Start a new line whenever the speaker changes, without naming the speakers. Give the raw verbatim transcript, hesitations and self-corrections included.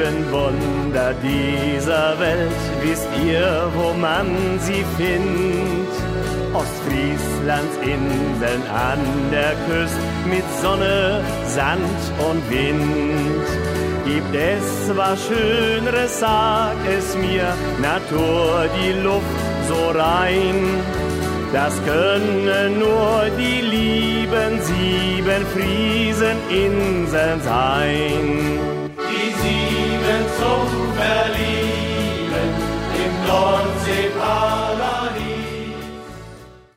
sieben Wunder dieser Welt, wisst ihr, wo man sie findet? Ostfrieslands Inseln an der Küste mit Sonne, Sand und Wind. Gibt es was Schöneres, sag es mir, Natur, die Luft so rein. Das können nur die lieben sieben Frieseninseln sein.
Die sieben zum Verlieben im Nordseeparadies.